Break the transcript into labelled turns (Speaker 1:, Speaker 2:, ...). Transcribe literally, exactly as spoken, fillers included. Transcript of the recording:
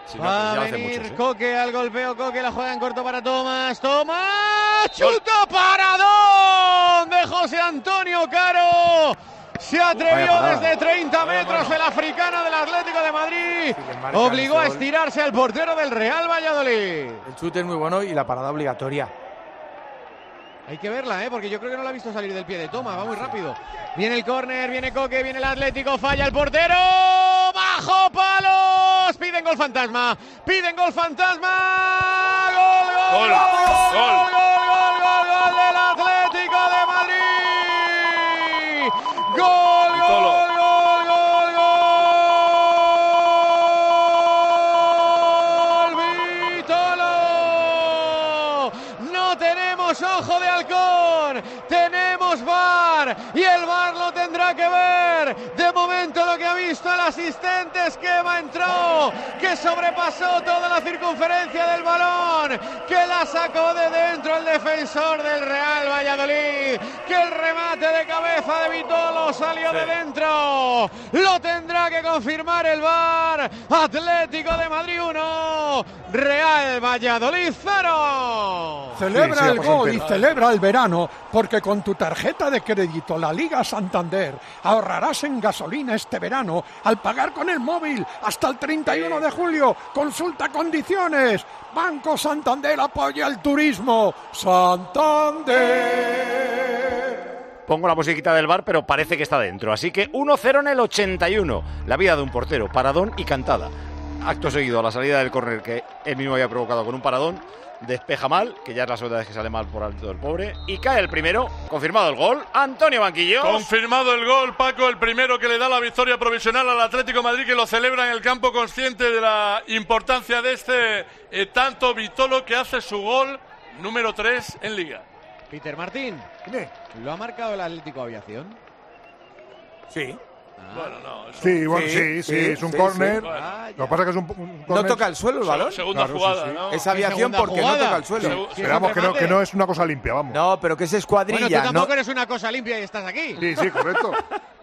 Speaker 1: Si no,
Speaker 2: Va
Speaker 1: ya
Speaker 2: a
Speaker 1: hace
Speaker 2: venir
Speaker 1: muchos, ¿eh?
Speaker 2: Coque al golpeo. Coque la juega en corto para Tomás. ¡Tomás! ¡Chuta paradón de José Antonio Caro! Se atrevió desde treinta metros el africano del Atlético de Madrid.
Speaker 3: Sí,
Speaker 2: obligó a estirarse al portero del Real Valladolid.
Speaker 3: El chute es muy bueno y la parada obligatoria.
Speaker 2: Hay que verla, ¿eh? Porque yo creo que no la ha visto salir del pie de Toma. Va muy rápido. Viene el córner, viene Coque, viene el Atlético. Falla el portero. ¡Bajo palos! Piden gol fantasma. Piden gol fantasma. ¡Gol, gol, gol! ¡Gol, gol, gol, gol, gol del Atlético de Madrid! ¡Gol, gol, gol, gol, gol! ¡Vitolo! No tenemos ojo de halcón, tenemos V A R y el V A R lo tendrá que ver. De momento lo que ha visto el asistente es que Eva entró, que sobrepasó toda la circunferencia del balón, que la sacó de dentro el defensor del Real Valladolid, que el remate de cabeza de Vitolo salió sí. de dentro. Lo tendrá que confirmar el V A R. Atlético de Madrid uno, Real Valladolid cero.
Speaker 4: Celebra
Speaker 5: sí, sí,
Speaker 4: el gol y celebra el verano, porque con tu tarjeta de crédito La Liga Santander ahorrarás en gasolina este verano al pagar con el móvil hasta el treinta y uno de julio. Consulta condiciones. Banco Santander apoya el turismo. Santander.
Speaker 1: Pongo la musiquita del bar, pero parece que está dentro. Así que uno cero en el ochenta y uno. La vida de un portero, paradón y cantada. Acto seguido a la salida del córner que él mismo había provocado con un paradón. Despeja mal, que ya es la segunda vez que sale mal por alto del pobre. Y cae el primero, confirmado el gol. Antonio Banquillos.
Speaker 6: Confirmado el gol, Paco, el primero que le da la victoria provisional al Atlético de Madrid, que lo celebra en el campo, consciente de la importancia de este eh, tanto Vitolo, que hace su gol número tres en Liga.
Speaker 2: Peter Martín,
Speaker 5: ¿Qué?
Speaker 2: ¿lo ha marcado el Atlético Aviación?
Speaker 3: Sí.
Speaker 2: Ah.
Speaker 6: Bueno, no. Eso...
Speaker 5: Sí, bueno,
Speaker 3: Sí,
Speaker 5: sí, sí,
Speaker 3: sí,
Speaker 5: es un
Speaker 3: sí,
Speaker 5: córner.
Speaker 3: sí.
Speaker 2: Ah,
Speaker 5: Lo que pasa es que es un, un córner.
Speaker 3: No toca el suelo el balón.
Speaker 6: Segunda
Speaker 5: Claro,
Speaker 6: jugada,
Speaker 5: sí, sí.
Speaker 6: ¿no?
Speaker 3: Es aviación
Speaker 2: segunda
Speaker 3: porque
Speaker 2: jugada.
Speaker 3: no toca el suelo.
Speaker 6: Sí.
Speaker 2: Si es
Speaker 5: Esperamos
Speaker 2: un
Speaker 5: que no,
Speaker 2: remate.
Speaker 5: que no es una cosa limpia, vamos.
Speaker 3: No, pero que es
Speaker 2: Bueno,
Speaker 3: escuadrilla.
Speaker 2: tú tampoco
Speaker 3: no,
Speaker 2: eres una cosa limpia y estás aquí.
Speaker 5: Sí, sí, correcto.